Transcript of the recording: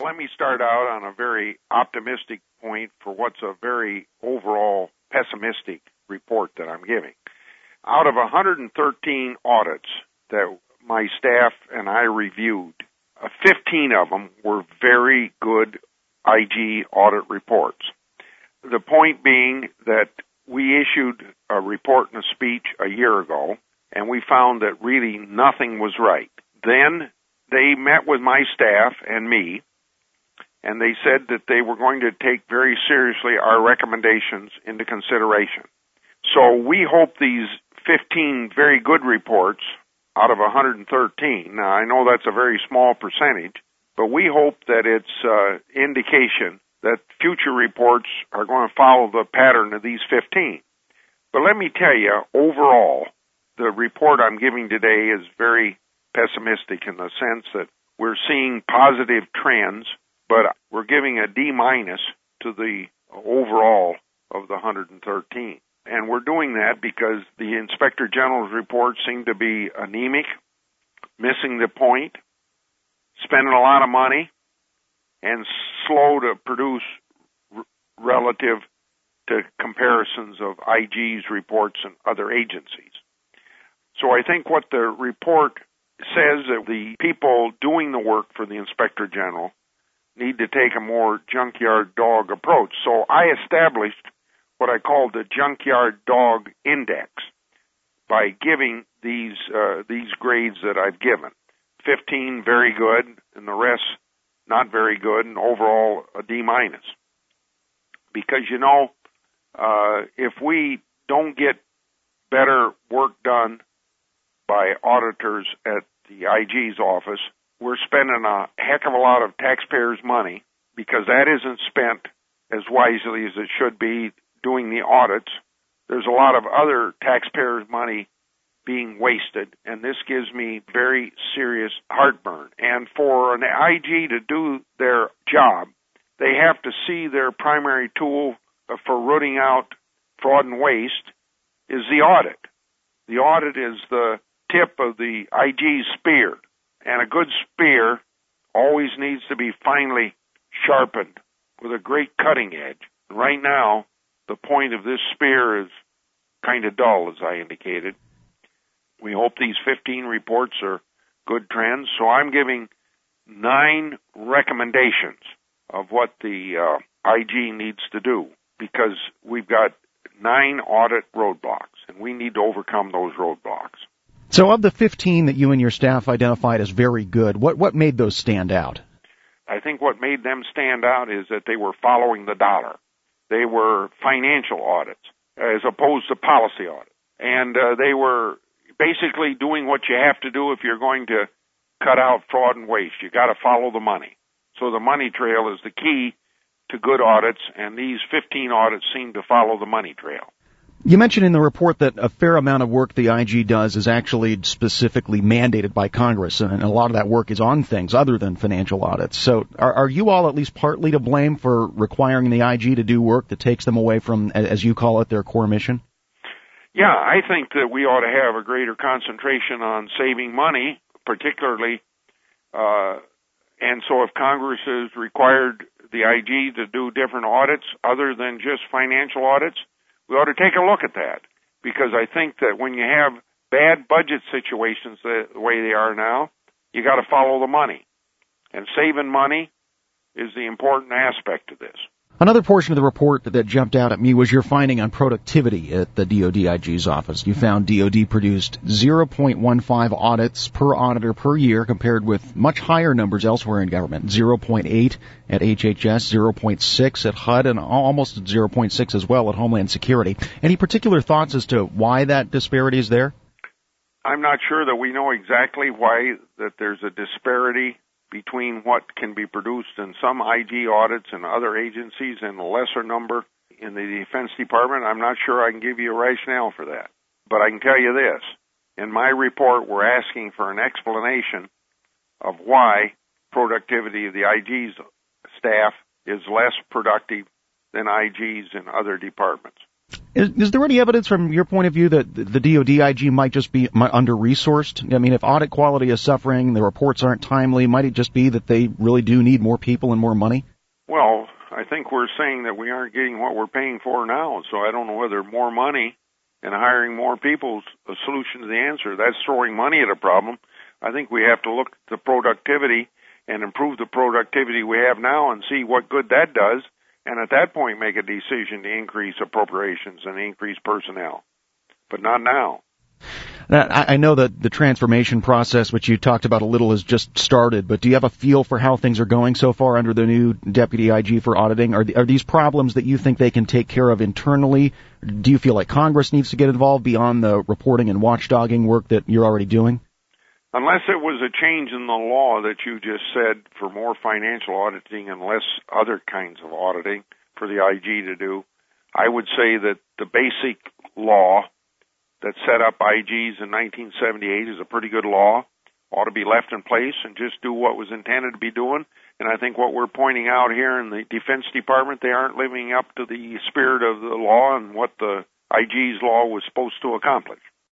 Let me start out on a very optimistic point for what's a very overall pessimistic report that I'm giving. Out of 113 audits that my staff and I reviewed, 15 of them were very good IG audit reports. The point being that we issued a report and a speech a year ago, and we found that really nothing was right. Then they met with my staff and me, and they said that they were going to take very seriously our recommendations into consideration. So we hope these 15 very good reports out of 113, now I know that's a very small percentage, but we hope that it's indication that future reports are going to follow the pattern of these 15. But let me tell you, overall, the report I'm giving today is very pessimistic in the sense that we're seeing positive trends, but we're giving a D- to the overall of the 113. And we're doing that because the Inspector General's reports seem to be anemic, missing the point, spending a lot of money, and slow to produce relative to comparisons of IG's reports and other agencies. So I think what the report says that the people doing the work for the Inspector General need to take a more junkyard dog approach. So I established what I call the junkyard dog index by giving these grades that I've given. 15 very good, and the rest not very good, and overall a D-. Because, if we don't get better work done by auditors at the IG's office, we're spending a heck of a lot of taxpayers' money because that isn't spent as wisely as it should be doing the audits. There's a lot of other taxpayers' money being wasted, and this gives me very serious heartburn. And for an IG to do their job, they have to see their primary tool for rooting out fraud and waste is the audit. The audit is the tip of the IG's spear, and a good spear always needs to be finely sharpened with a great cutting edge. Right now, the point of this spear is kind of dull, as I indicated. We hope these 15 reports are good trends, so I'm giving 9 recommendations of what the IG needs to do, because we've got 9 audit roadblocks, and we need to overcome those roadblocks. So of the 15 that you and your staff identified as very good, what made those stand out? I think what made them stand out is that they were following the dollar. They were financial audits as opposed to policy audits. And they were basically doing what you have to do if you're going to cut out fraud and waste. You got to follow the money. So the money trail is the key to good audits, and these 15 audits seem to follow the money trail. You mentioned in the report that a fair amount of work the IG does is actually specifically mandated by Congress, and a lot of that work is on things other than financial audits. So are you all at least partly to blame for requiring the IG to do work that takes them away from, as you call it, their core mission? Yeah, I think that we ought to have a greater concentration on saving money, particularly, and so if Congress has required the IG to do different audits other than just financial audits, we ought to take a look at that, because I think that when you have bad budget situations the way they are now, you got to follow the money. And saving money is the important aspect of this. Another portion of the report that jumped out at me was your finding on productivity at the DoD IG's office. You found DoD produced 0.15 audits per auditor per year, compared with much higher numbers elsewhere in government, 0.8 at HHS, 0.6 at HUD, and almost 0.6 as well at Homeland Security. Any particular thoughts as to why that disparity is there? I'm not sure that we know exactly why that there's a disparity between what can be produced in some IG audits and other agencies and a lesser number in the Defense Department. I'm not sure I can give you a rationale for that. But I can tell you this. In my report, we're asking for an explanation of why productivity of the IG's staff is less productive than IG's in other departments. Is there any evidence from your point of view that the DoD IG might just be under-resourced? I mean, if audit quality is suffering, the reports aren't timely, might it just be that they really do need more people and more money? Well, I think we're saying that we aren't getting what we're paying for now, so I don't know whether more money and hiring more people is a solution to the answer. That's throwing money at a problem. I think we have to look at the productivity and improve the productivity we have now and see what good that does, and at that point make a decision to increase appropriations and increase personnel. But not now. I know that the transformation process, which you talked about a little, has just started, but do you have a feel for how things are going so far under the new Deputy IG for auditing? Are these problems that you think they can take care of internally? Do you feel like Congress needs to get involved beyond the reporting and watchdogging work that you're already doing? Unless it was a change in the law that you just said for more financial auditing and less other kinds of auditing for the IG to do, I would say that the basic law that set up IGs in 1978 is a pretty good law, ought to be left in place and just do what was intended to be doing. And I think what we're pointing out here in the Defense Department, they aren't living up to the spirit of the law and what the IG's law was supposed to accomplish.